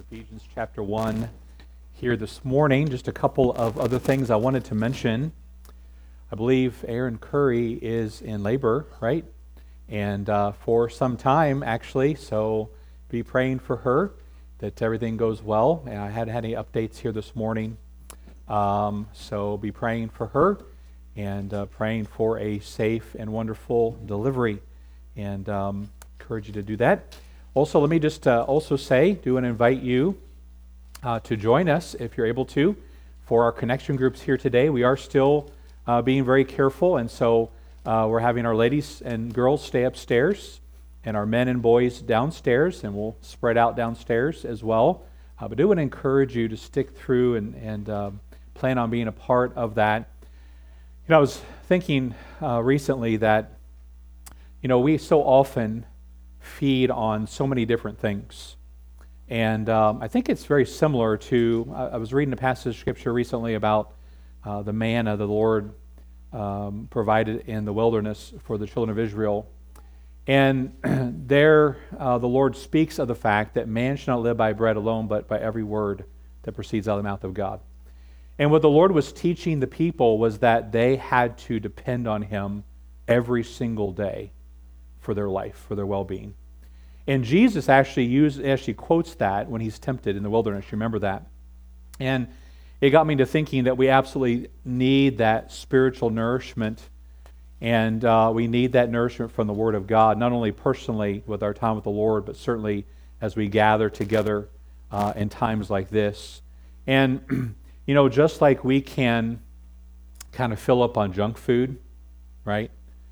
Ephesians chapter 1 here this morning. Just a couple of other things I wanted to mention. I believe Erin Curry is in labor, right? And for some time, actually, so be praying for her that everything goes well. And I hadn't had any updates here this morning. So be praying for her and praying for a safe and wonderful delivery. And encourage you to do that. Also, let me just also say, do and invite you to join us, if you're able to, for our connection groups here today. We are still being very careful, and so we're having our ladies and girls stay upstairs, and our men and boys downstairs, and we'll spread out downstairs as well. But do want to encourage you to stick through and plan on being a part of that. You know, I was thinking recently that, you know, we so often feed on so many different things. And I think it's very similar to, I was reading a passage of Scripture recently about the manna the Lord provided in the wilderness for the children of Israel. And there the Lord speaks of the fact that man shall not live by bread alone, but by every word that proceeds out of the mouth of God. And what the Lord was teaching the people was that they had to depend on Him every single day for their life, for their well-being. And Jesus actually quotes that when He's tempted in the wilderness. You remember that? And it got me to thinking that we absolutely need that spiritual nourishment, and we need that nourishment from the Word of God, not only personally with our time with the Lord, but certainly as we gather together in times like this. And, you know, just like we can kind of fill up on junk food, right?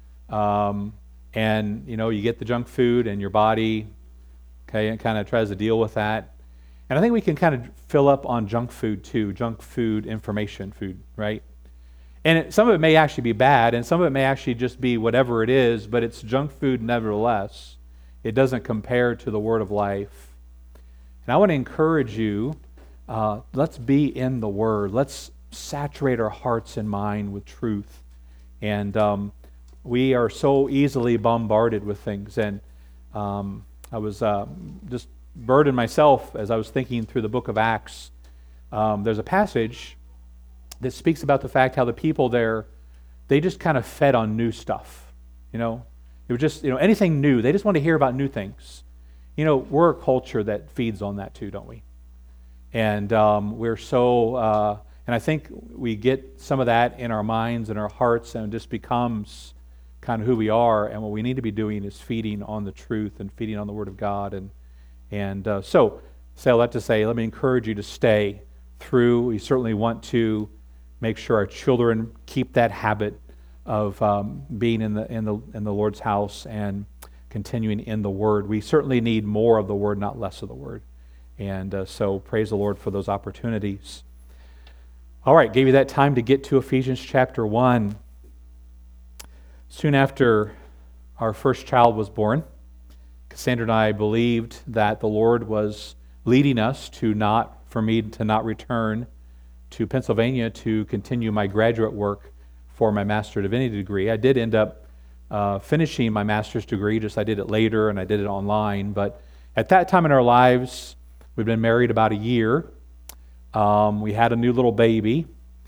And, you know, you get the junk food and your body, okay, and kind of tries to deal with that. And I think we can kind of fill up on junk food too, junk food, information food, right? And some of it may actually be bad, and some of it may actually just be whatever it is, but it's junk food nevertheless. It doesn't compare to the Word of life. And I want to encourage you, let's be in the Word. Let's saturate our hearts and mind with truth. And we are so easily bombarded with things. And I was just burdened myself as I was thinking through the book of Acts. There's a passage that speaks about the fact how the people there, they just kind of fed on new stuff. You know, it was just, you know, anything new. They just want to hear about new things. You know, we're a culture that feeds on that too, don't we? And we're so, and I think we get some of that in our minds and our hearts, and it just becomes kind of who we are. And what we need to be doing is feeding on the truth and feeding on the Word of God. And so say all that to say, let me encourage you to stay through. We certainly want to make sure our children keep that habit of being in the Lord's house and continuing in the Word. We certainly need more of the Word, not less of the Word. And so praise the Lord for those opportunities. All right, gave you that time to get to Ephesians chapter 1. Soon after our first child was born, Cassandra and I believed that the Lord was leading us for me to not return to Pennsylvania to continue my graduate work for my Master of Divinity degree. I did end up finishing my master's degree, just I did it later and I did it online. But at that time in our lives, we'd been married about a year. We had a new little baby.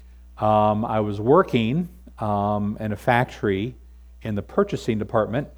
I was working in a factory in the purchasing department.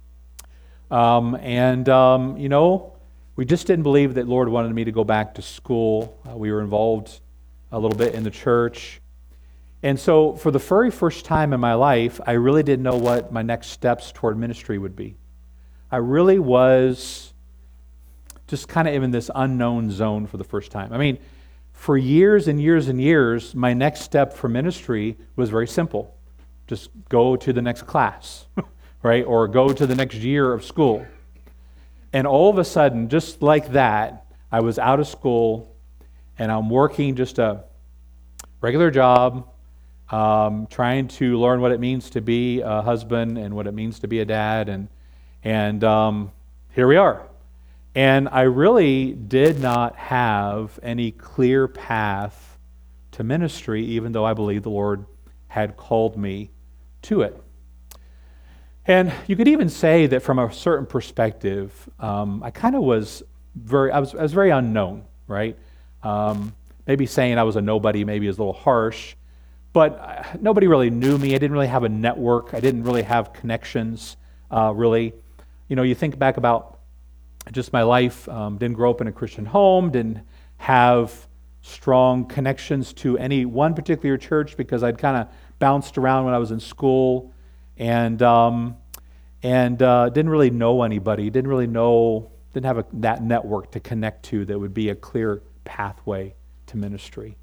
You know, we just didn't believe that Lord wanted me to go back to school. We were involved a little bit in the church. And so for the very first time in my life, I really didn't know what my next steps toward ministry would be. I really was just kind of in this unknown zone for the first time. I mean, for years and years and years, my next step for ministry was very simple. Just go to the next class, right? Or go to the next year of school. And all of a sudden, just like that, I was out of school and I'm working just a regular job, trying to learn what it means to be a husband and what it means to be a dad. And here we are. And I really did not have any clear path to ministry, even though I believe the Lord had called me to it. And you could even say that from a certain perspective, I was very unknown. right? Maybe saying I was a nobody maybe is a little harsh, but nobody really knew me. I didn't really have a network. I didn't really have connections, really. You think back about just my life, didn't grow up in a Christian home, didn't have strong connections to any one particular church because I'd kind of bounced around when I was in school, and didn't really know anybody, didn't have that network to connect to that would be a clear pathway to ministry.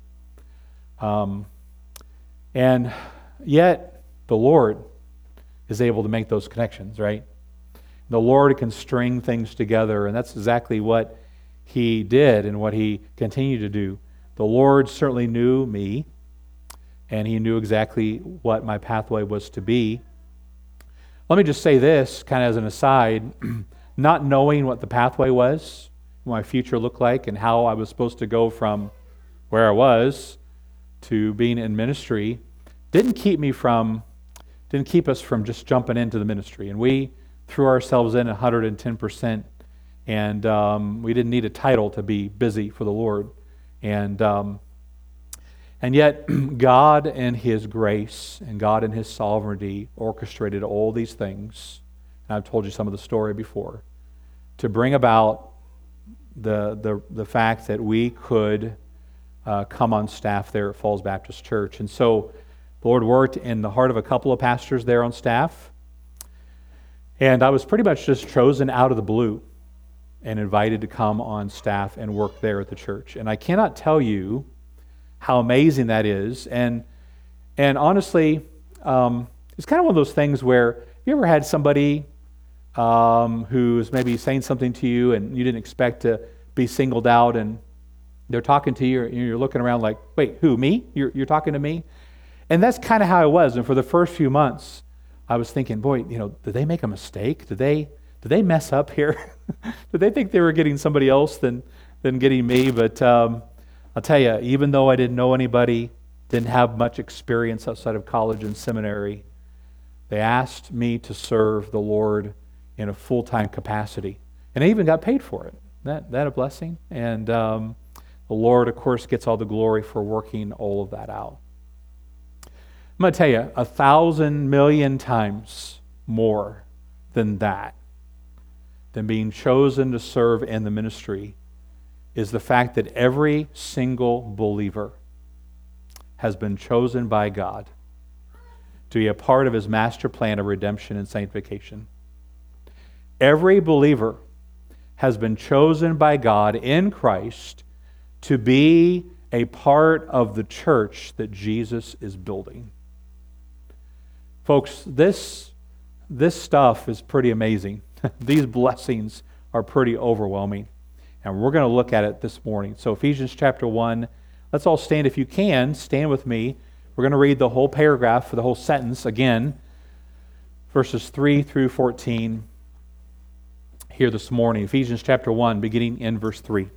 And yet, the Lord is able to make those connections, right? The Lord can string things together, and that's exactly what He did and what He continued to do. The Lord certainly knew me, and He knew exactly what my pathway was to be. Let me just say this, kind of as an aside, not knowing what the pathway was, what my future looked like, and how I was supposed to go from where I was to being in ministry, didn't keep us from just jumping into the ministry. And we threw ourselves in 110%, and we didn't need a title to be busy for the Lord. And yet, God in His grace and God in His sovereignty orchestrated all these things, and I've told you some of the story before, to bring about the fact that we could come on staff there at Falls Baptist Church. And so the Lord worked in the heart of a couple of pastors there on staff, and I was pretty much just chosen out of the blue and invited to come on staff and work there at the church. And I cannot tell you how amazing that is. And honestly, it's kind of one of those things where, have you ever had somebody who's maybe saying something to you and you didn't expect to be singled out, and they're talking to you and you're looking around like, wait, who, me? You're talking to me? And that's kind of how I was. And for the first few months, I was thinking, boy, did they make a mistake? Did they mess up here? Did they think they were getting somebody else than getting me? But I'll tell you, even though I didn't know anybody, didn't have much experience outside of college and seminary, they asked me to serve the Lord in a full-time capacity. And I even got paid for it. That a blessing? And the Lord, of course, gets all the glory for working all of that out. I'm going to tell you, 1,000 million times more than that, than being chosen to serve in the ministry, is the fact that every single believer has been chosen by God to be a part of His master plan of redemption and sanctification. Every believer has been chosen by God in Christ to be a part of the church that Jesus is building. Folks, this stuff is pretty amazing. These blessings are pretty overwhelming. And we're going to look at it this morning. So Ephesians chapter 1, let's all stand if you can. Stand with me. We're going to read the whole paragraph for the whole sentence again. Verses 3 through 14 here this morning. Ephesians chapter 1, beginning in verse 3.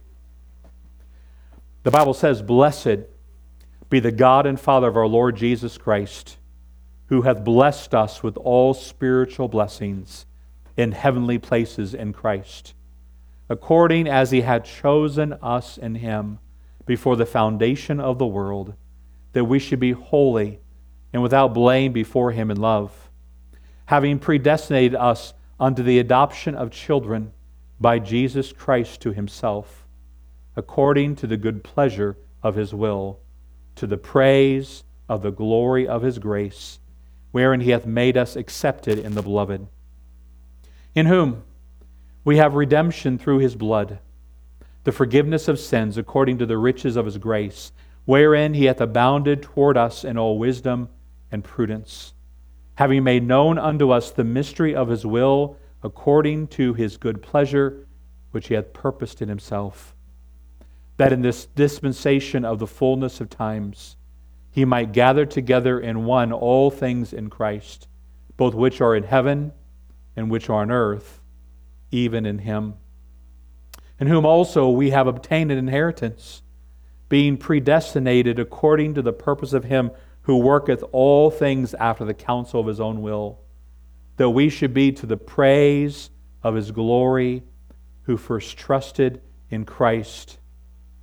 The Bible says, "Blessed be the God and Father of our Lord Jesus Christ, who hath blessed us with all spiritual blessings in heavenly places in Christ, according as He had chosen us in Him before the foundation of the world, that we should be holy and without blame before Him in love, having predestinated us unto the adoption of children by Jesus Christ to Himself, according to the good pleasure of His will, to the praise of the glory of His grace, wherein He hath made us accepted in the Beloved, in whom we have redemption through His blood, the forgiveness of sins according to the riches of His grace, wherein He hath abounded toward us in all wisdom and prudence, having made known unto us the mystery of His will according to His good pleasure, which He hath purposed in Himself, that in this dispensation of the fullness of times He might gather together in one all things in Christ, both which are in heaven and which are on earth, even in Him, in whom also we have obtained an inheritance, being predestinated according to the purpose of Him who worketh all things after the counsel of His own will, that we should be to the praise of His glory, who first trusted in Christ,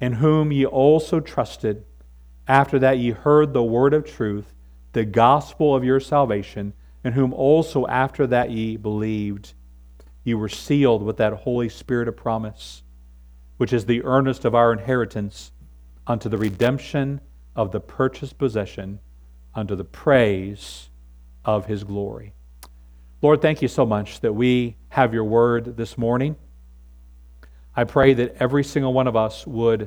in whom ye also trusted, after that ye heard the word of truth, the gospel of your salvation, in whom also after that ye believed, ye were sealed with that Holy Spirit of promise, which is the earnest of our inheritance unto the redemption of the purchased possession, unto the praise of His glory. Lord, thank you so much that we have your word this morning. I pray that every single one of us would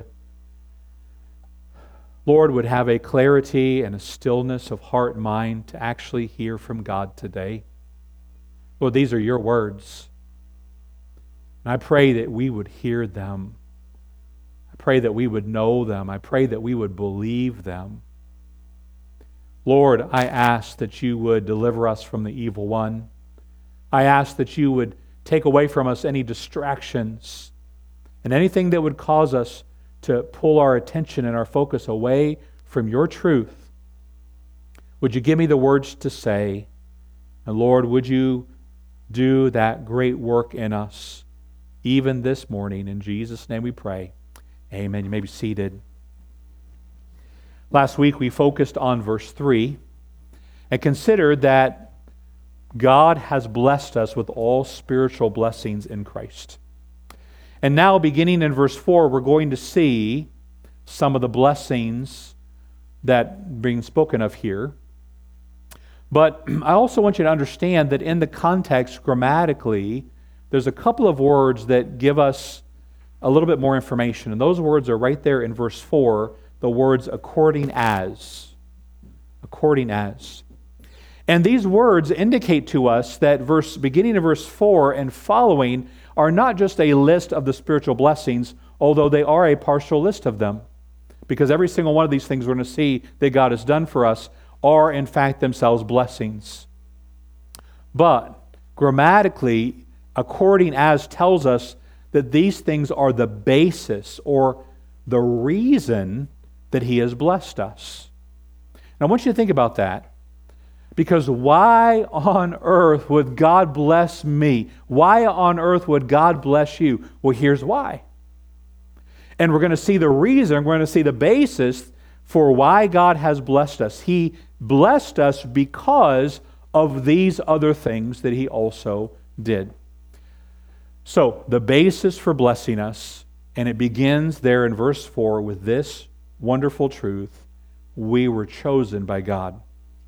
have a clarity and a stillness of heart and mind to actually hear from God today. Lord, these are your words. And I pray that we would hear them. I pray that we would know them. I pray that we would believe them. Lord, I ask that you would deliver us from the evil one. I ask that you would take away from us any distractions and anything that would cause us to pull our attention and our focus away from your truth. Would you give me the words to say? And Lord, would you do that great work in us, even this morning? In Jesus' name we pray. Amen. You may be seated. Last week we focused on verse 3 and considered that God has blessed us with all spiritual blessings in Christ. And now, beginning in verse 4, we're going to see some of the blessings that are being spoken of here. But I also want you to understand that in the context, grammatically, there's a couple of words that give us a little bit more information. And those words are right there in verse 4, the words according as. According as. And these words indicate to us that beginning of verse 4 and following are not just a list of the spiritual blessings, although they are a partial list of them. Because every single one of these things we're going to see that God has done for us are in fact themselves blessings. But grammatically, according as tells us that these things are the basis or the reason that He has blessed us. And I want you to think about that. Because why on earth would God bless me? Why on earth would God bless you? Well, here's why. And we're going to see the reason, we're going to see the basis for why God has blessed us. He blessed us because of these other things that He also did. So, the basis for blessing us, and it begins there in verse 4 with this wonderful truth: we were chosen by God.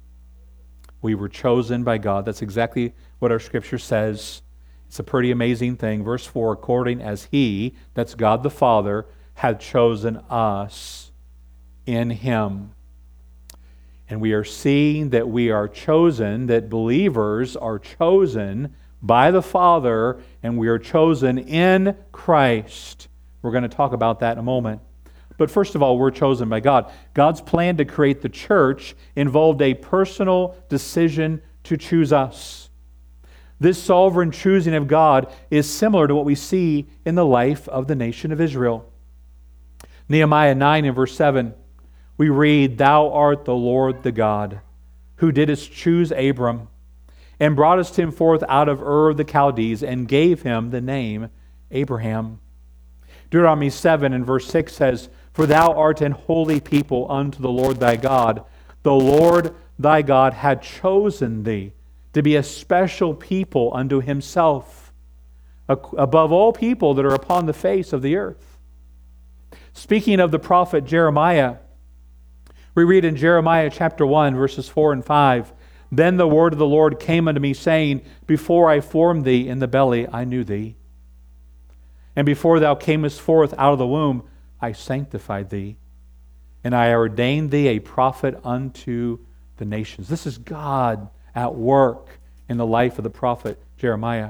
We were chosen by God. That's exactly what our Scripture says. It's a pretty amazing thing. Verse 4, according as He, that's God the Father, had chosen us in Him. And we are seeing that we are chosen, that believers are chosen by the Father, and we are chosen in Christ. We're going to talk about that in a moment. But first of all, we're chosen by God. God's plan to create the church involved a personal decision to choose us. This sovereign choosing of God is similar to what we see in the life of the nation of Israel. Nehemiah 9 and verse 7, we read, "Thou art the Lord the God, who didst choose Abram, and broughtest him forth out of Ur of the Chaldees, and gave him the name Abraham." Deuteronomy 7 and verse 6 says, "For thou art an holy people unto the Lord thy God. The Lord thy God had chosen thee to be a special people unto Himself, above all people that are upon the face of the earth." Speaking of the prophet Jeremiah, we read in Jeremiah chapter 1, verses 4 and 5, "Then the word of the Lord came unto me, saying, Before I formed thee in the belly, I knew thee. And before thou camest forth out of the womb, I sanctified thee, and I ordained thee a prophet unto the nations." This is God at work in the life of the prophet Jeremiah.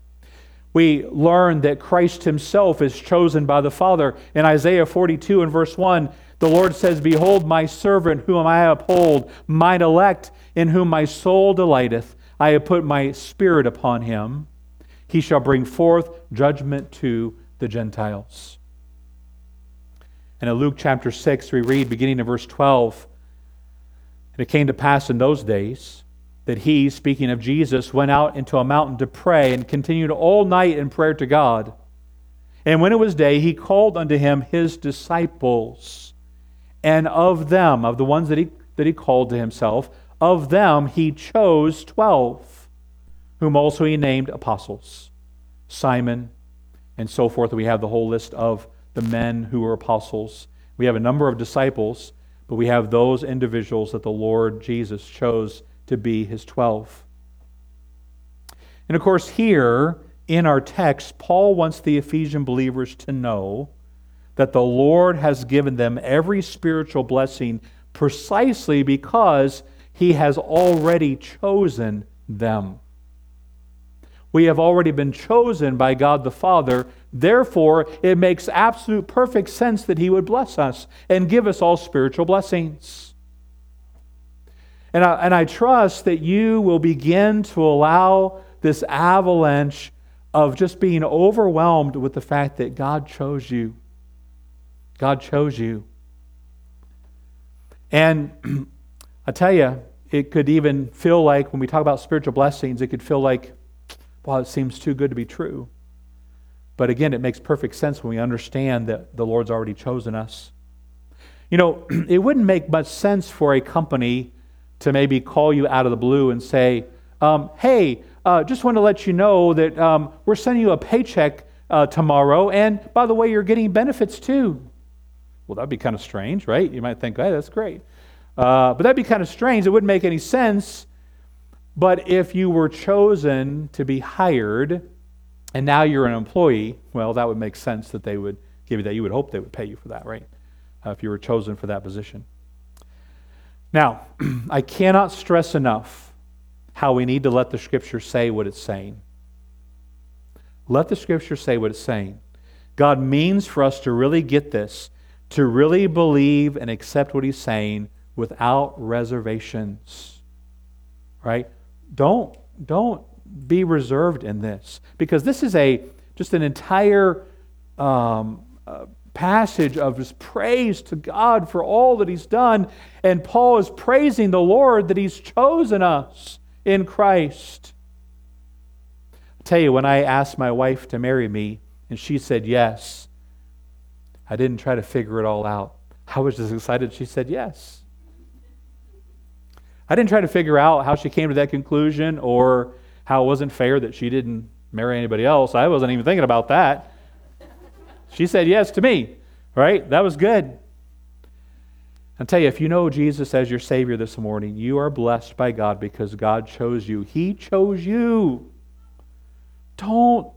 We learn that Christ Himself is chosen by the Father. In Isaiah 42 and verse 1, the Lord says, "Behold my servant whom I uphold, mine elect in whom my soul delighteth. I have put my spirit upon him. He shall bring forth judgment to the Gentiles." And in Luke chapter 6, we read, beginning in verse 12, "And it came to pass in those days that He," speaking of Jesus, "went out into a mountain to pray, and continued all night in prayer to God. And when it was day, he called unto him his disciples. And of them, of the ones that he called to himself, of them he chose 12, whom also he named apostles. Simon, and so forth. We have the whole list of the men who were apostles. We have a number of disciples, but we have those individuals that the Lord Jesus chose to be his 12. And of course, here in our text, Paul wants the Ephesian believers to know that the Lord has given them every spiritual blessing precisely because he has already chosen them. We have already been chosen by God the Father. Therefore, it makes absolute perfect sense that he would bless us and give us all spiritual blessings. And I trust that you will begin to allow this avalanche of just being overwhelmed with the fact that God chose you. God chose you. And I tell you, it could even feel like, when we talk about spiritual blessings, it could feel like, well, it seems too good to be true. But again, it makes perfect sense when we understand that the Lord's already chosen us. You know, it wouldn't make much sense for a company to maybe call you out of the blue and say, hey, just want to let you know that we're sending you a paycheck tomorrow, and by the way, you're getting benefits too. Well, that'd be kind of strange, right? You might think, hey, that's great. But that'd be kind of strange. It wouldn't make any sense. But if you were chosen to be hired, and now you're an employee, well, that would make sense that they would give you that. You would hope they would pay you for that, right? If you were chosen for that position. Now, I cannot stress enough how we need to let the Scripture say what it's saying. Let the Scripture say what it's saying. God means for us to really get this, to really believe and accept what He's saying without reservations. Right? Don't be reserved in this, because this is just an entire passage of just praise to God for all that He's done, and Paul is praising the Lord that He's chosen us in Christ. I'll tell you, when I asked my wife to marry me and she said yes, I didn't try to figure it all out. I was just excited she said yes. I didn't try to figure out how she came to that conclusion or how it wasn't fair that she didn't marry anybody else. I wasn't even thinking about that. She said yes to me, right? That was good. I'll tell you, if you know Jesus as your Savior this morning, you are blessed by God because God chose you. He chose you. Don't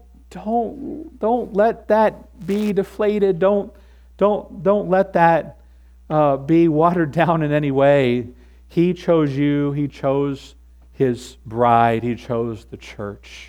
let that be deflated. Don't let that be watered down in any way. He chose you. He chose His bride. He chose the church.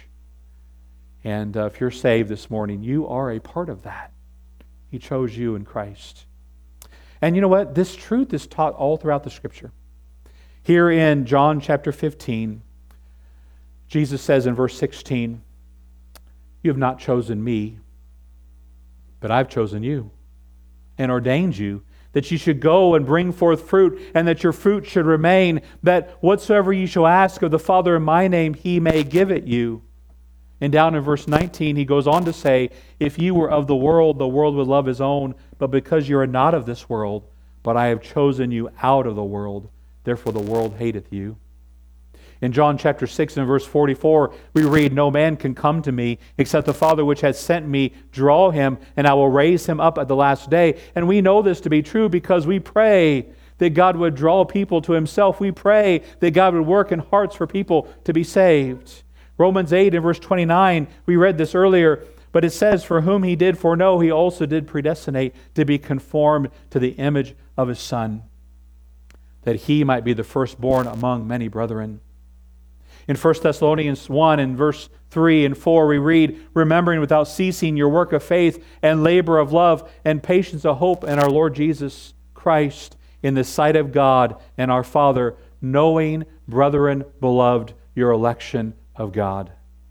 And if you're saved this morning, you are a part of that. He chose you in Christ. And you know what? This truth is taught all throughout the Scripture. Here in John chapter 15, Jesus says in verse 16, "You have not chosen me, but I've chosen you and ordained you, that you should go and bring forth fruit, and that your fruit should remain, that whatsoever you shall ask of the Father in my name, He may give it you." And down in verse 19, he goes on to say, "If you were of the world would love his own, but because you are not of this world, but I have chosen you out of the world, therefore the world hateth you." In John chapter 6 and verse 44, we read, "No man can come to me except the Father which has sent me draw him, and I will raise him up at the last day." And we know this to be true because we pray that God would draw people to Himself. We pray that God would work in hearts for people to be saved. Romans 8 and verse 29, we read this earlier, but it says, "For whom He did foreknow, He also did predestinate to be conformed to the image of His Son, that He might be the firstborn among many brethren." In 1 Thessalonians 1 and verse 3 and 4, we read, "Remembering without ceasing your work of faith and labor of love and patience of hope in our Lord Jesus Christ, in the sight of God and our Father, knowing, brethren, beloved, your election of God."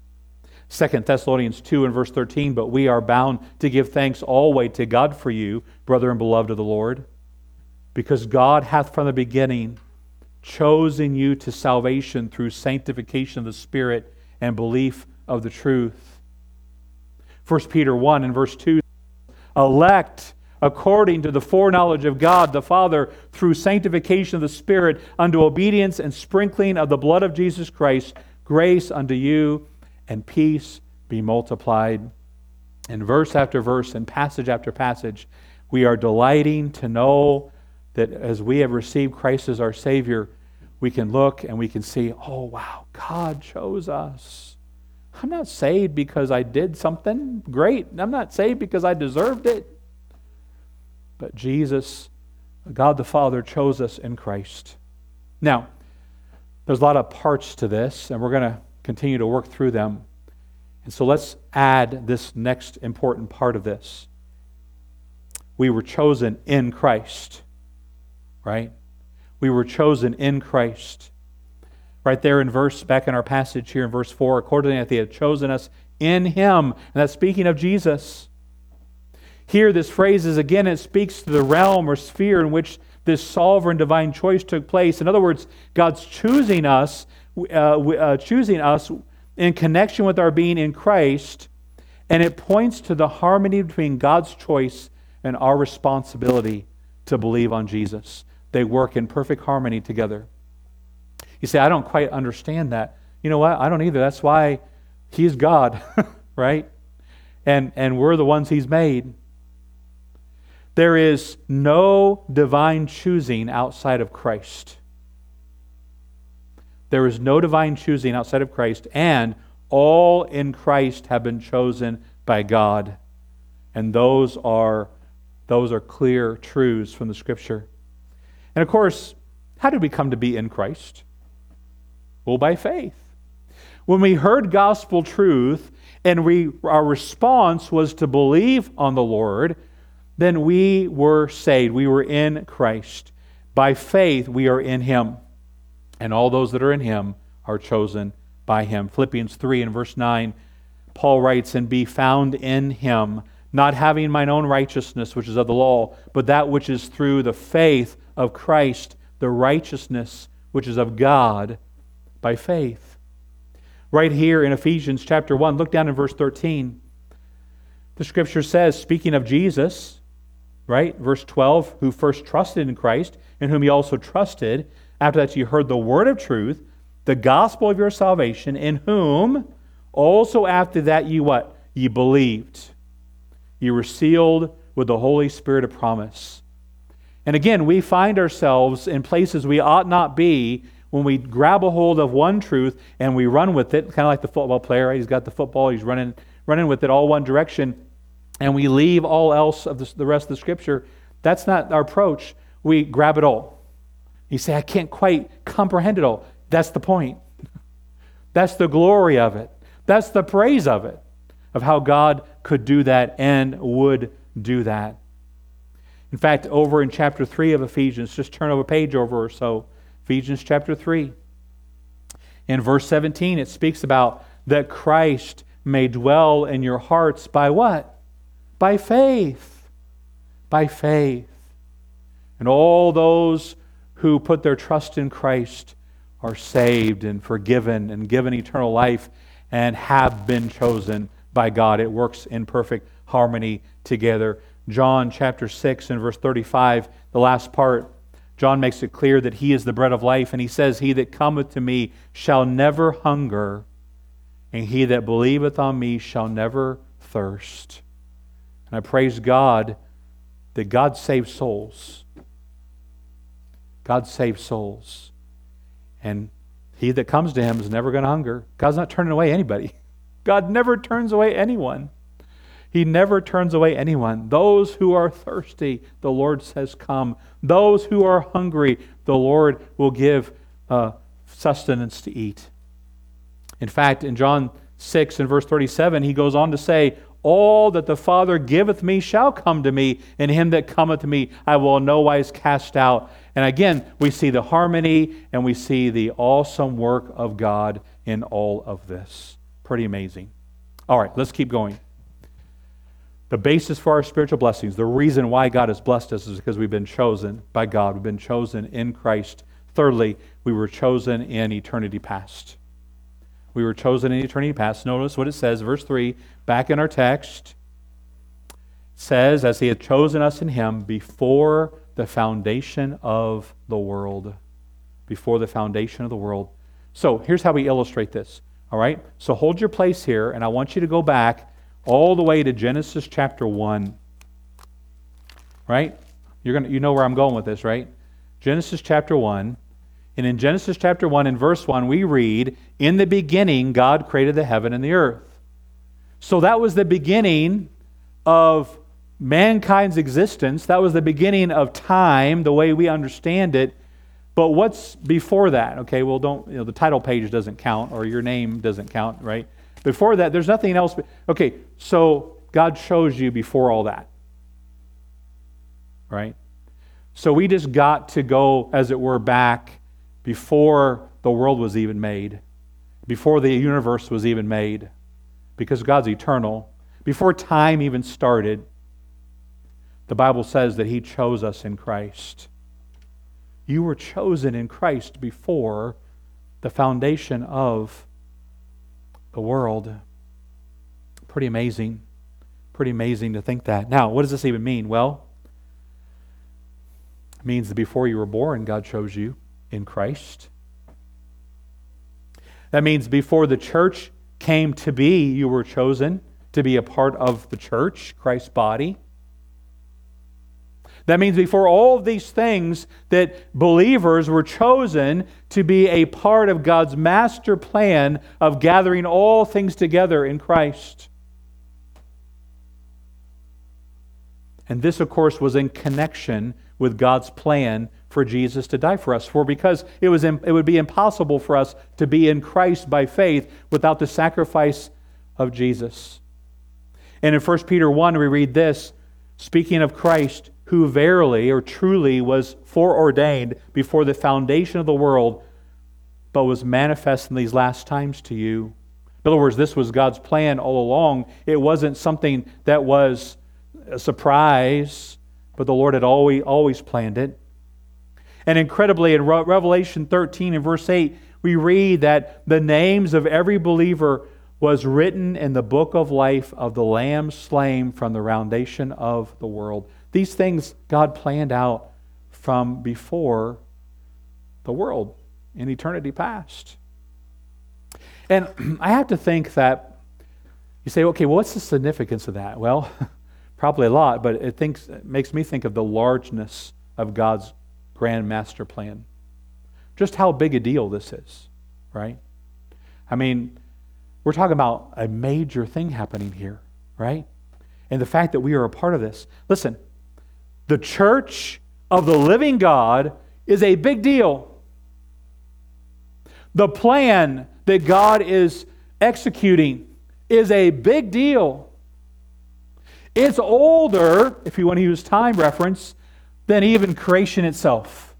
2 Thessalonians 2 and verse 13, "But we are bound to give thanks always to God for you, brethren beloved of the Lord, because God hath from the beginning chosen you to salvation through sanctification of the Spirit and belief of the truth." 1 Peter 1 and verse 2, elect according to the foreknowledge of God the Father through sanctification of the Spirit unto obedience and sprinkling of the blood of Jesus Christ, grace unto you and peace be multiplied. And verse after verse and passage after passage, we are delighting to know that as we have received Christ as our Savior, we can look and we can see, oh wow, God chose us. I'm not saved because I did something great. I'm not saved because I deserved it. But Jesus, God the Father, chose us in Christ. Now, there's a lot of parts to this, and we're going to continue to work through them. And so let's add this next important part of this. We were chosen in Christ, right? We were chosen in Christ. Right there in back in our passage here in verse 4, according that they had chosen us in Him. And that's speaking of Jesus. Here, this phrase is, again, it speaks to the realm or sphere in which this sovereign divine choice took place. In other words, God's choosing us in connection with our being in Christ, and it points to the harmony between God's choice and our responsibility to believe on Jesus. They work in perfect harmony together. You say, I don't quite understand that. You know what? I don't either. That's why He's God, right? And we're the ones He's made. There is no divine choosing outside of Christ. There is no divine choosing outside of Christ, and all in Christ have been chosen by God. And those are clear truths from the Scripture. And of course, how did we come to be in Christ? Well, by faith. When we heard gospel truth and our response was to believe on the Lord, then we were saved. We were in Christ. By faith, we are in Him. And all those that are in Him are chosen by Him. Philippians 3 and verse 9, Paul writes, and be found in Him, not having mine own righteousness, which is of the law, but that which is through the faith of Christ, the righteousness which is of God by faith. Right here in Ephesians chapter 1, look down in verse 13. The Scripture says, speaking of Jesus, right? Verse 12, who first trusted in Christ, in whom ye also trusted, after that ye heard the word of truth, the gospel of your salvation, in whom also after that ye what? Ye believed. Ye were sealed with the Holy Spirit of promise. And again, we find ourselves in places we ought not be when we grab a hold of one truth and we run with it, kind of like the football player, right? He's got the football, he's running with it all one direction, and we leave all else of the rest of the Scripture. That's not our approach. We grab it all. You say, I can't quite comprehend it all. That's the point. That's the glory of it. That's the praise of it, of how God could do that and would do that. In fact, over in chapter 3 of Ephesians, just turn over a page over or so, Ephesians chapter 3. In verse 17, it speaks about that Christ may dwell in your hearts by what? By faith. By faith. And all those who put their trust in Christ are saved and forgiven and given eternal life and have been chosen by God. It works in perfect harmony together. John chapter 6 and verse 35, the last part, John makes it clear that He is the bread of life, and he says, he that cometh to me shall never hunger, and he that believeth on me shall never thirst. And I praise God that God saves souls. God saves souls. And he that comes to Him is never going to hunger. God's not turning away anybody. God never turns away anyone. He never turns away anyone. Those who are thirsty, the Lord says, come. Those who are hungry, the Lord will give sustenance to eat. In fact, in John 6 and verse 37, He goes on to say, all that the Father giveth me shall come to me, and him that cometh to me I will in no wise cast out. And again, we see the harmony and we see the awesome work of God in all of this. Pretty amazing. All right, let's keep going. The basis for our spiritual blessings, the reason why God has blessed us is because we've been chosen by God. We've been chosen in Christ. Thirdly, we were chosen in eternity past. We were chosen in eternity past. Notice what it says, verse 3, back in our text. Says, as he had chosen us in him before the foundation of the world. Before the foundation of the world. So here's how we illustrate this. All right? So hold your place here, and I want you to go back all the way to Genesis chapter 1. Right? You know where I'm going with this, right? Genesis chapter 1. And in Genesis chapter 1, in verse 1, we read, in the beginning, God created the heaven and the earth. So that was the beginning of mankind's existence. That was the beginning of time, the way we understand it. But what's before that? Okay, well, the title page doesn't count, or your name doesn't count, right? Before that, there's nothing else. Okay, so God chose you before all that, right? So we just got to go, as it were, back before the world was even made, before the universe was even made, because God's eternal. Before time even started, the Bible says that He chose us in Christ. You were chosen in Christ before the foundation of the world. Pretty amazing. Pretty amazing to think that. Now, what does this even mean? Well, it means that before you were born, God chose you in Christ. That means before the church came to be, you were chosen to be a part of the church, Christ's body. That means before all of these things that believers were chosen to be a part of God's master plan of gathering all things together in Christ. And this, of course, was in connection with God's plan for Jesus to die for us. For because it would be impossible for us to be in Christ by faith without the sacrifice of Jesus. And in 1 Peter 1 we read this, speaking of Christ, who verily or truly was foreordained before the foundation of the world, but was manifest in these last times to you. In other words, this was God's plan all along. It wasn't something that was a surprise, but the Lord had always planned it. And incredibly, in Revelation 13 and verse 8, we read that the names of every believer was written in the book of life of the Lamb slain from the foundation of the world. These things God planned out from before the world in eternity past. And I have to think that you say, okay, well, what's the significance of that? Well, probably a lot, but it makes me think of the largeness of God's grand master plan. Just how big a deal this is, right? I mean, we're talking about a major thing happening here, right? And the fact that we are a part of this. Listen, the church of the living God is a big deal. The plan that God is executing is a big deal. It's older, if you want to use time reference, than even creation itself.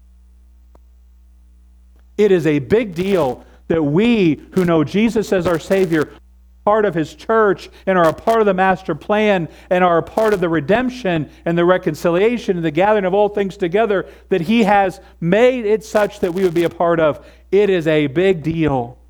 It is a big deal that we who know Jesus as our Savior are part of His church and are a part of the master plan and are a part of the redemption and the reconciliation and the gathering of all things together that He has made it such that we would be a part of. It is a big deal.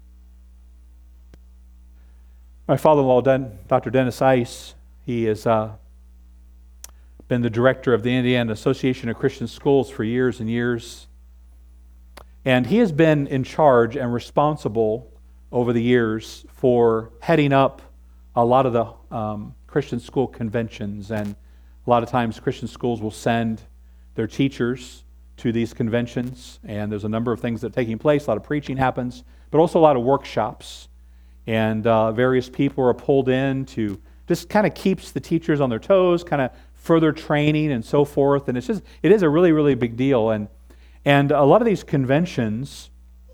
My father-in-law, Dr. Dennis Ice, he has been the director of the Indiana Association of Christian Schools for years and years. And he has been in charge and responsible over the years for heading up a lot of the Christian school conventions. And a lot of times Christian schools will send their teachers to these conventions. And there's a number of things that are taking place. A lot of preaching happens, but also a lot of workshops. And various people are pulled in to just kind of keeps the teachers on their toes, kind of further training and so forth. And it is a really, really big deal. And a lot of these conventions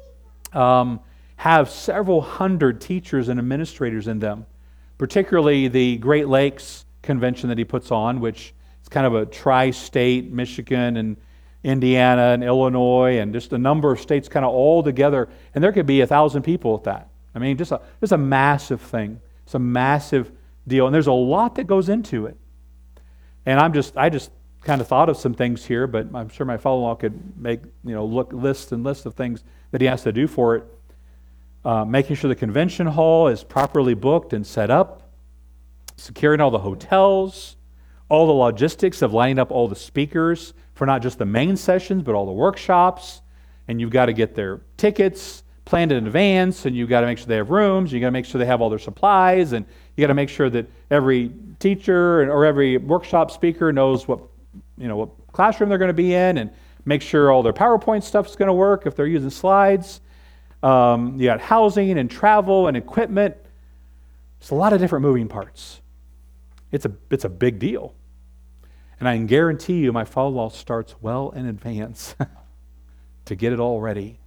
have several hundred teachers and administrators in them, particularly the Great Lakes Convention that he puts on, which is kind of a tri-state, Michigan and Indiana and Illinois and just a number of states kind of all together. And there could be 1,000 people at that. I mean, just a massive thing. It's a massive deal. And there's a lot that goes into it. And I just kind of thought of some things here, but I'm sure my father-in-law could make lists and lists of things that he has to do for it. making sure the convention hall is properly booked and set up, securing all the hotels, all the logistics of lining up all the speakers for not just the main sessions, but all the workshops. And you've got to get their tickets planned in advance, and you've got to make sure they have rooms, you've got to make sure they have all their supplies, and you got to make sure that every teacher or every workshop speaker knows what classroom they're going to be in, and make sure all their PowerPoint stuff is going to work if they're using slides. You got housing and travel and equipment. There's a lot of different moving parts. It's a big deal. And I can guarantee you my father-in-law starts well in advance to get it all ready.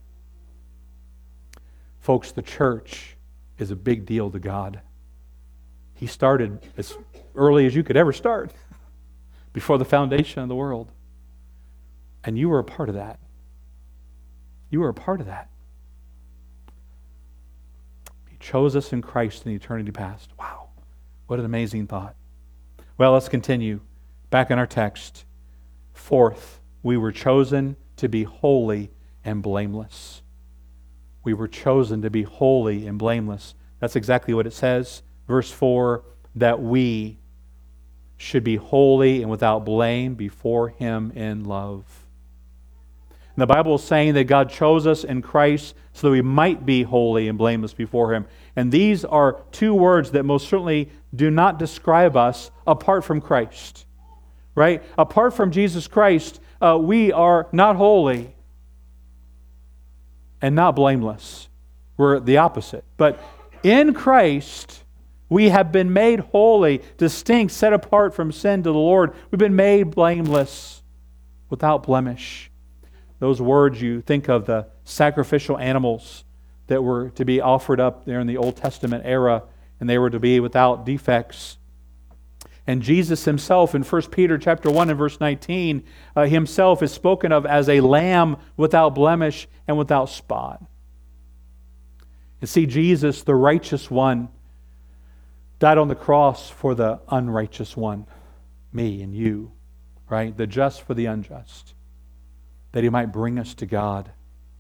Folks, the church is a big deal to God. He started as early as you could ever start, before the foundation of the world. And you were a part of that. You were a part of that. He chose us in Christ in eternity past. Wow, what an amazing thought. Well, let's continue. Back in our text. Fourth, we were chosen to be holy and blameless. We were chosen to be holy and blameless. That's exactly what it says. Verse 4, that we should be holy and without blame before Him in love. And the Bible is saying that God chose us in Christ so that we might be holy and blameless before Him. And these are two words that most certainly do not describe us apart from Christ. Right? Apart from Jesus Christ, we are not holy and not blameless. We're the opposite. But in Christ, we have been made holy, distinct, set apart from sin to the Lord. We've been made blameless, without blemish. Those words, you think of the sacrificial animals that were to be offered up there in the Old Testament era, and they were to be without defects. And Jesus Himself in 1 Peter chapter 1 and verse 19, Himself is spoken of as a lamb without blemish and without spot. You see, Jesus, the righteous one, died on the cross for the unrighteous one, me and you, right? The just for the unjust, that He might bring us to God.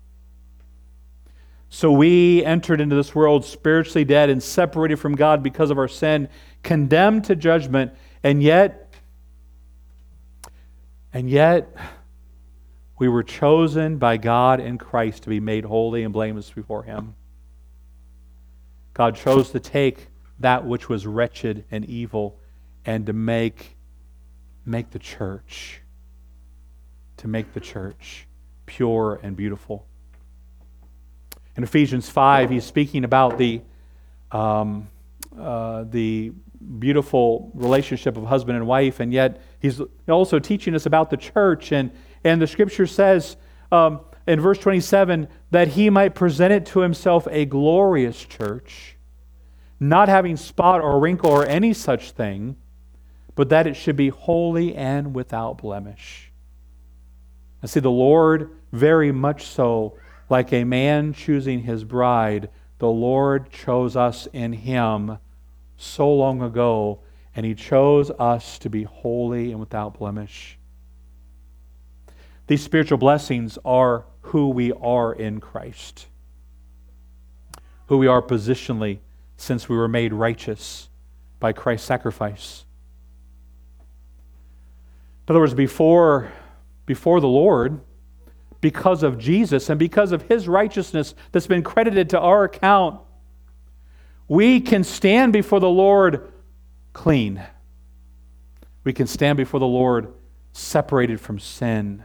So we entered into this world spiritually dead and separated from God because of our sin, condemned to judgment, and yet we were chosen by God in Christ to be made holy and blameless before Him. God chose to take that which was wretched and evil and to make the church pure and beautiful. In Ephesians 5, he's speaking about the beautiful relationship of husband and wife, and yet he's also teaching us about the church. And the Scripture says in verse 27 that He might present it to Himself a glorious church, not having spot or wrinkle or any such thing, but that it should be holy and without blemish. And see, the Lord, very much so, like a man choosing his bride, the Lord chose us in Him so long ago, and He chose us to be holy and without blemish. These spiritual blessings are who we are in Christ, who we are positionally since we were made righteous by Christ's sacrifice. In other words, before the Lord, because of Jesus and because of His righteousness that's been credited to our account, we can stand before the Lord clean. We can stand before the Lord separated from sin.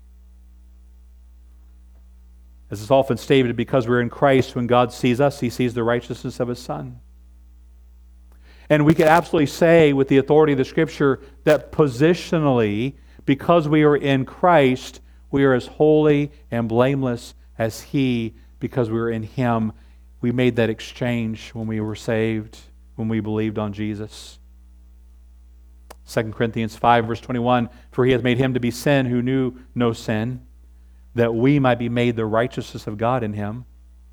As is often stated, because we're in Christ, when God sees us, He sees the righteousness of His Son. And we can absolutely say with the authority of the Scripture that positionally, because we are in Christ, we are as holy and blameless as He, because we were in Him. We made that exchange when we were saved, when we believed on Jesus. 2 Corinthians 5 verse 21, for He hath made Him to be sin who knew no sin, that we might be made the righteousness of God in Him.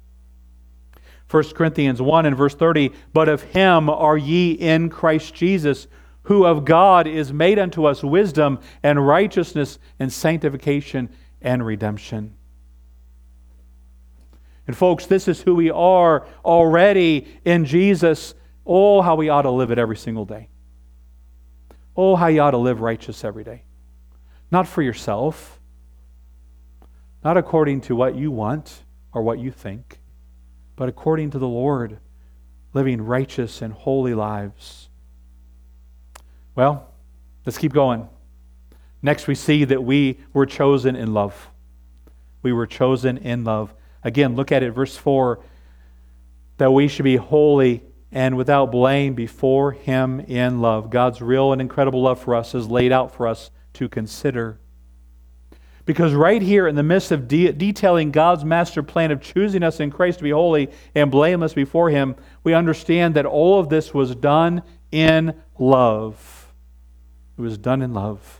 1 Corinthians 1 and verse 30, but of Him are ye in Christ Jesus, who of God is made unto us wisdom and righteousness and sanctification and redemption. And folks, this is who we are already in Jesus. Oh, how we ought to live it every single day. Oh, how you ought to live righteous every day. Not for yourself, not according to what you want or what you think, but according to the Lord, living righteous and holy lives. Well, let's keep going. Next, we see that we were chosen in love. We were chosen in love. Again, look at it, verse 4, that we should be holy and without blame before Him in love. God's real and incredible love for us is laid out for us to consider. Because right here in the midst of detailing God's master plan of choosing us in Christ to be holy and blameless before Him, we understand that all of this was done in love. It was done in love.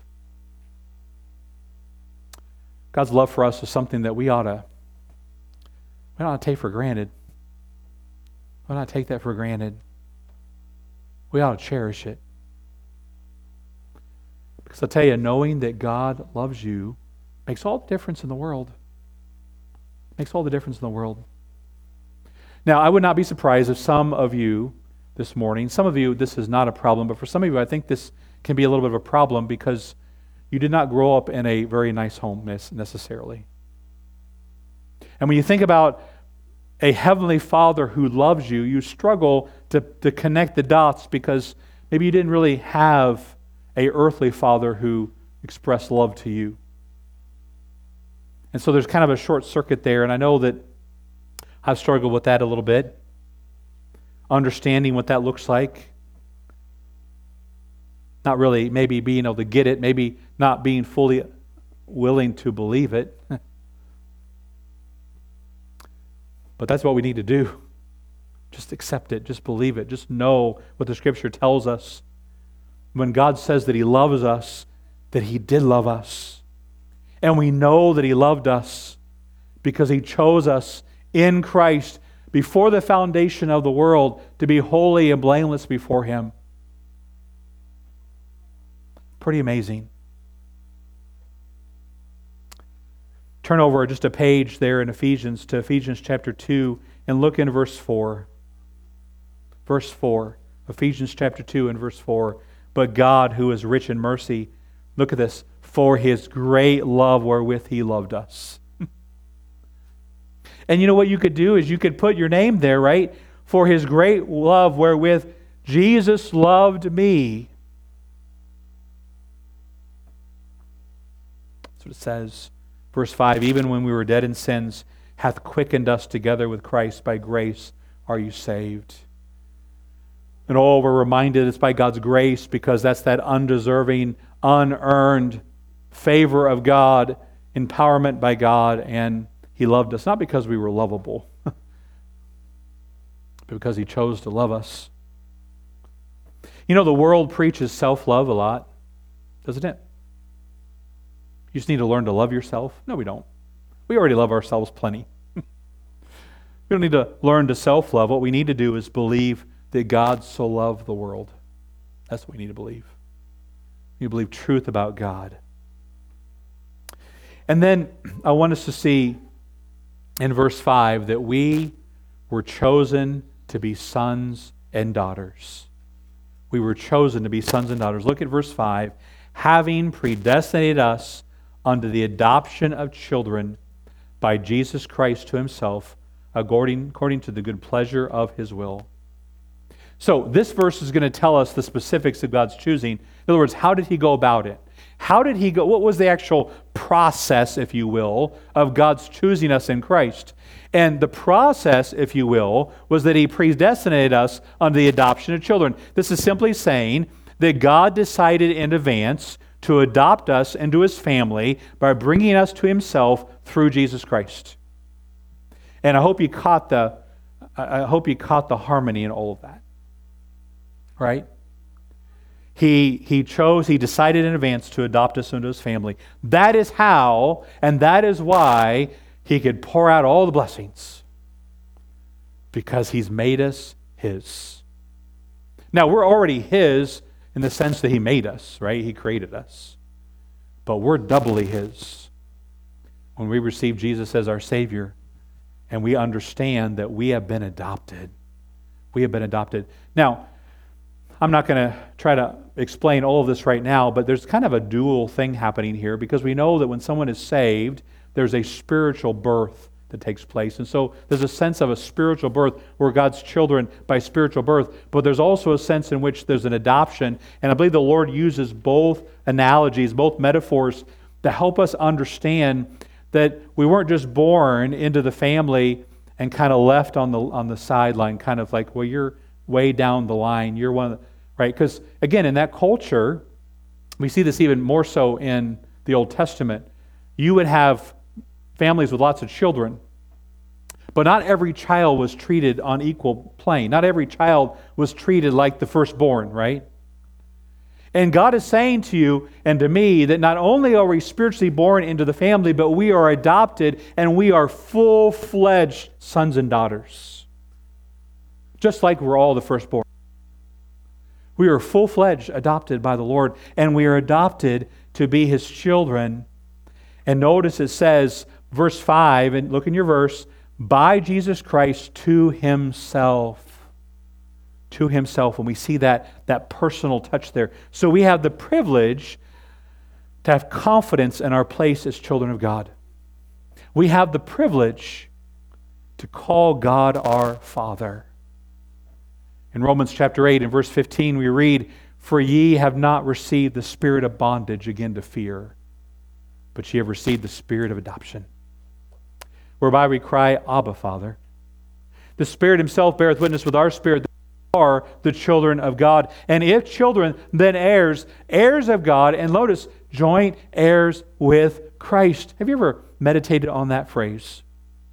God's love for us is something that we ought to take for granted. We ought not take that for granted. We ought to cherish it. Because I'll tell you, knowing that God loves you makes all the difference in the world. Makes all the difference in the world. Now, I would not be surprised if some of you this morning, some of you, this is not a problem, but for some of you, I think this can be a little bit of a problem because you did not grow up in a very nice home necessarily. And when you think about a heavenly Father who loves you, you struggle to connect the dots because maybe you didn't really have an earthly father who expressed love to you. And so there's kind of a short circuit there, and I know that I've struggled with that a little bit, understanding what that looks like. Not really maybe being able to get it, maybe not being fully willing to believe it. But that's what we need to do. Just accept it, just believe it, just know what the Scripture tells us. When God says that He loves us, that He did love us. And we know that He loved us because He chose us in Christ before the foundation of the world to be holy and blameless before Him. Pretty amazing. Turn over just a page there in Ephesians to Ephesians chapter 2 and look in verse 4. Verse 4. Ephesians chapter 2 and verse 4. But God, who is rich in mercy, look at this, for His great love wherewith He loved us. And you know what you could do is you could put your name there, right? For His great love wherewith Jesus loved me. That's what it says. Verse 5, even when we were dead in sins, hath quickened us together with Christ. By grace are you saved. And we're reminded it's by God's grace because that's that undeserving, unearned favor of God, empowerment by God, and He loved us, not because we were lovable, but because He chose to love us. You know, the world preaches self-love a lot, doesn't it? You just need to learn to love yourself. No, we don't. We already love ourselves plenty. We don't need to learn to self-love. What we need to do is believe that God so loved the world. That's what we need to believe. We need to believe truth about God. And then I want us to see in verse 5 that we were chosen to be sons and daughters. We were chosen to be sons and daughters. Look at verse 5. Having predestinated us unto the adoption of children by Jesus Christ to Himself, according to the good pleasure of His will. So this verse is going to tell us the specifics of God's choosing. In other words, how did He go about it? How did He go? What was the actual process, if you will, of God's choosing us in Christ? And the process, if you will, was that He predestinated us unto the adoption of children. This is simply saying that God decided in advance to adopt us into His family by bringing us to Himself through Jesus Christ. And I hope you caught the harmony in all of that. Right? He decided in advance to adopt us into His family. That is how, and that is why He could pour out all the blessings. Because He's made us His. Now, we're already His in the sense that He made us, right? He created us. But we're doubly His when we receive Jesus as our Savior and we understand that we have been adopted. We have been adopted. Now, I'm not going to try to explain all of this right now, but there's kind of a dual thing happening here, because we know that when someone is saved, there's a spiritual birth that takes place. And so there's a sense of a spiritual birth. We're God's children by spiritual birth, but there's also a sense in which there's an adoption. And I believe the Lord uses both analogies, both metaphors, to help us understand that we weren't just born into the family and kind of left on the sideline, kind of like, well, you're way down the line. You're one of the, right? Because again, in that culture, we see this even more so in the Old Testament. You would have families with lots of children, but not every child was treated on equal plane. Not every child was treated like the firstborn, right? And God is saying to you and to me that not only are we spiritually born into the family, but we are adopted and we are full-fledged sons and daughters. Just like we're all the firstborn. We are full-fledged adopted by the Lord, and we are adopted to be His children. And notice it says, verse 5, and look in your verse, by Jesus Christ to Himself. To Himself. And we see that personal touch there. So we have the privilege to have confidence in our place as children of God. We have the privilege to call God our Father. In Romans chapter 8 and verse 15 we read, for ye have not received the spirit of bondage again to fear, but ye have received the spirit of adoption, whereby we cry, Abba, Father. The Spirit Himself beareth witness with our spirit that we are the children of God. And if children, then heirs, heirs of God, and notice, joint heirs with Christ. Have you ever meditated on that phrase?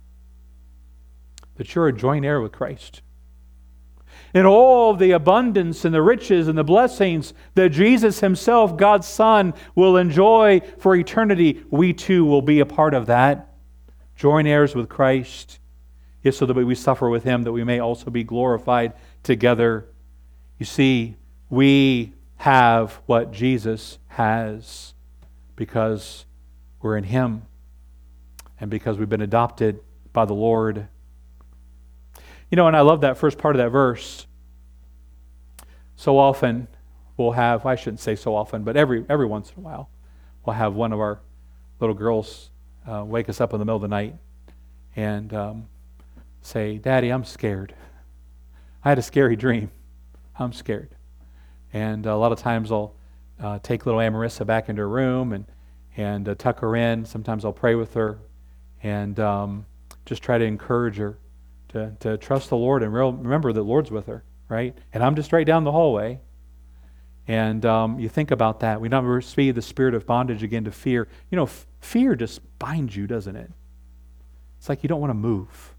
That you're a joint heir with Christ. In all the abundance and the riches and the blessings that Jesus Himself, God's Son, will enjoy for eternity, we too will be a part of that. Joint heirs with Christ, yes, so that we suffer with Him, that we may also be glorified together. You see, we have what Jesus has because we're in Him and because we've been adopted by the Lord. You know, and I love that first part of that verse. So often we'll have, I shouldn't say so often, but every once in a while, we'll have one of our little girls wake us up in the middle of the night and say, Daddy, I'm scared. I had a scary dream. I'm scared. And a lot of times I'll take little Amarissa back into her room and tuck her in. Sometimes I'll pray with her and just try to encourage her to trust the Lord and remember that the Lord's with her, right? And I'm just right down the hallway. And you think about that. We never see the spirit of bondage again to fear. You know, fear just binds you, doesn't it? It's like you don't want to move.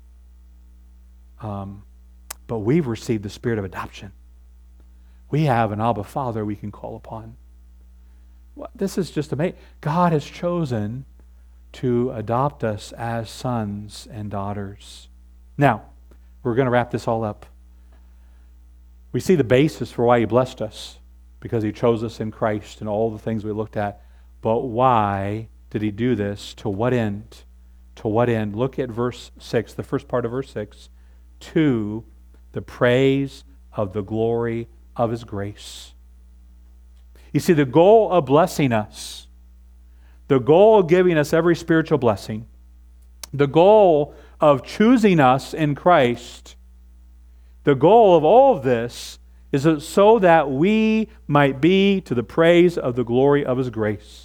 But we've received the spirit of adoption. We have an Abba Father we can call upon. This is just amazing. God has chosen to adopt us as sons and daughters. Now, we're going to wrap this all up. We see the basis for why He blessed us, because He chose us in Christ and all the things we looked at. But why did He do this? To what end? To what end? Look at verse 6, the first part of verse 6. To the praise of the glory of His grace. You see, the goal of blessing us, the goal of giving us every spiritual blessing, the goal of choosing us in Christ, the goal of all of this is so that we might be to the praise of the glory of His grace.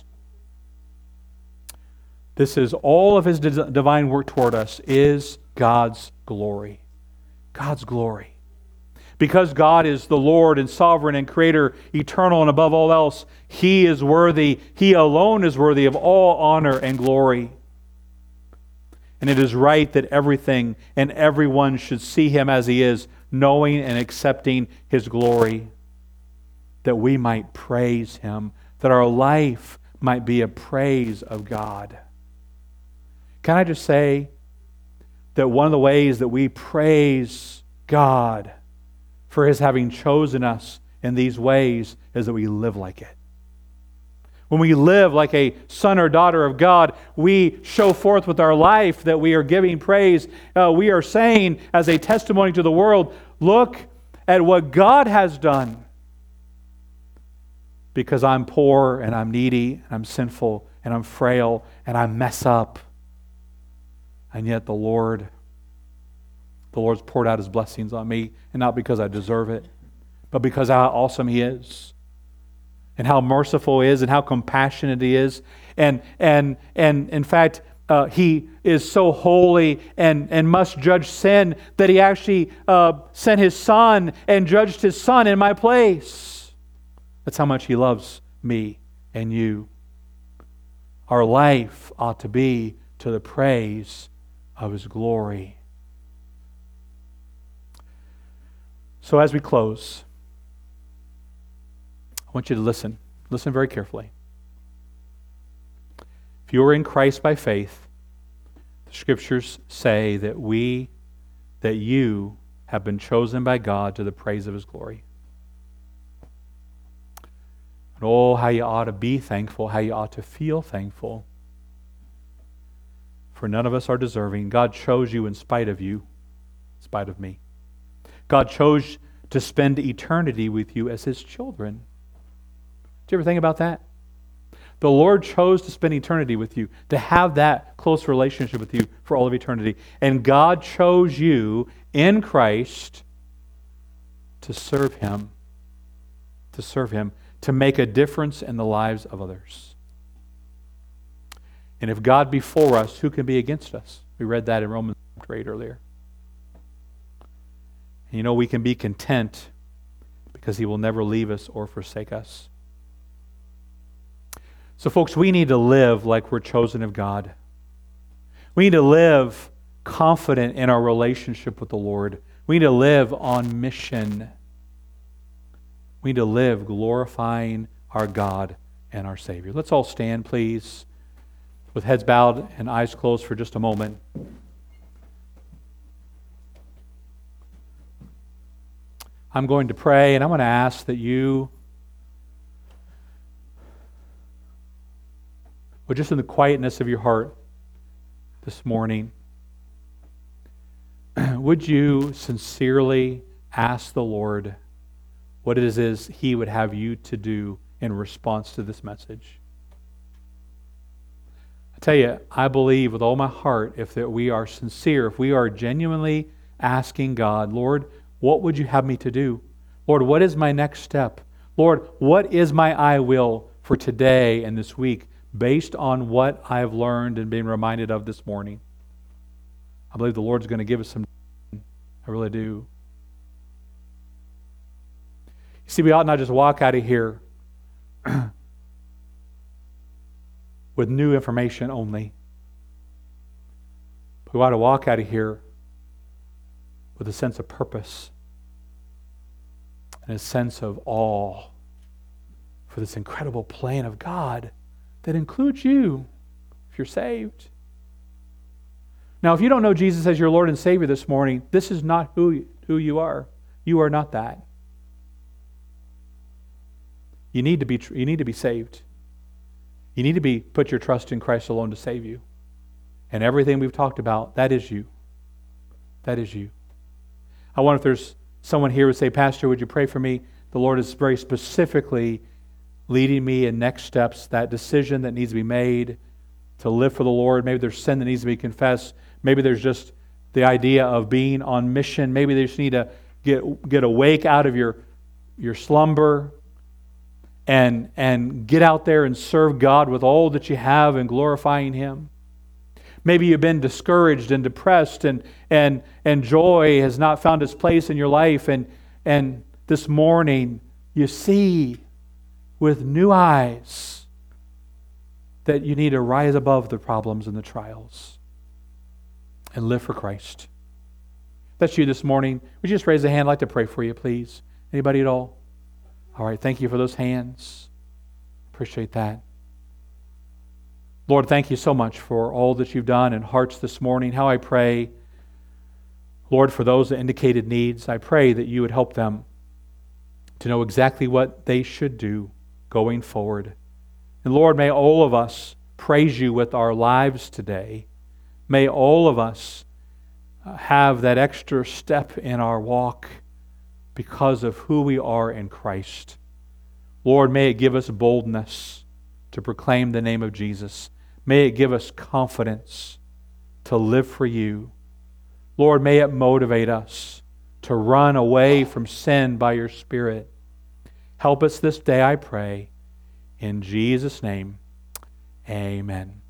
This is all of His divine work toward us is God's glory. God's glory. Because God is the Lord and sovereign and creator, eternal and above all else, He is worthy. He alone is worthy of all honor and glory. And it is right that everything and everyone should see Him as He is, knowing and accepting His glory, that we might praise Him, that our life might be a praise of God. Can I just say that one of the ways that we praise God for His having chosen us in these ways is that we live like it. When we live like a son or daughter of God, we show forth with our life that we are giving praise. We are saying as a testimony to the world, look at what God has done. Because I'm poor and I'm needy and I'm sinful and I'm frail and I mess up. And yet the Lord's poured out His blessings on me, and not because I deserve it, but because how awesome He is. And how merciful He is, and how compassionate He is. And in fact, He is so holy and must judge sin that He actually sent His Son and judged His Son in my place. That's how much He loves me and you. Our life ought to be to the praise of His glory. So as we close, I want you to listen. Listen very carefully. If you are in Christ by faith, the Scriptures say that you have been chosen by God to the praise of His glory. And oh, how you ought to be thankful, how you ought to feel thankful. For none of us are deserving. God chose you in spite of you, in spite of me. God chose to spend eternity with you as His children. Did you ever think about that? The Lord chose to spend eternity with you, to have that close relationship with you for all of eternity. And God chose you in Christ to serve Him, to make a difference in the lives of others. And if God be for us, who can be against us? We read that in Romans 8 earlier. And you know, we can be content because He will never leave us or forsake us. So folks, we need to live like we're chosen of God. We need to live confident in our relationship with the Lord. We need to live on mission. We need to live glorifying our God and our Savior. Let's all stand, please, with heads bowed and eyes closed for just a moment. I'm going to pray, and I'm going to ask that you would, just in the quietness of your heart this morning, would you sincerely ask the Lord what it is He would have you to do in response to this message? I tell you, I believe with all my heart, if that we are sincere, if we are genuinely asking God, Lord, what would you have me to do? Lord, what is my next step? Lord, what is my I will for today and this week based on what I have learned and been reminded of this morning? I believe the Lord's going to give us some. I really do. You see, we ought not just walk out of here with new information only. We ought to walk out of here with a sense of purpose and a sense of awe for this incredible plan of God that includes you if you're saved. Now, if you don't know Jesus as your Lord and Savior this morning, this is not who you are. You are not that. You need to be saved. You need to put your trust in Christ alone to save you. And everything we've talked about, that is you. That is you. I wonder if there's someone here who would say, Pastor, would you pray for me? The Lord is very specifically leading me in next steps, that decision that needs to be made to live for the Lord. Maybe there's sin that needs to be confessed. Maybe there's just the idea of being on mission. Maybe they just need to get awake out of your slumber and get out there and serve God with all that you have and glorifying Him. Maybe you've been discouraged and depressed and joy has not found its place in your life, and this morning you see with new eyes that you need to rise above the problems and the trials and live for Christ. If that's you this morning, would you just raise a hand? I'd like to pray for you, please. Anybody at all? All right, thank you for those hands. Appreciate that. Lord, thank you so much for all that you've done in hearts this morning. How I pray, Lord, for those that indicated needs, I pray that you would help them to know exactly what they should do going forward And Lord, may all of us praise you with our lives today. May all of us have that extra step in our walk because of who we are in Christ. Lord, may it give us boldness to proclaim the name of Jesus. May it give us confidence to live for you. Lord, may it motivate us to run away from sin by your Spirit. Help us this day, I pray. In Jesus' name, amen.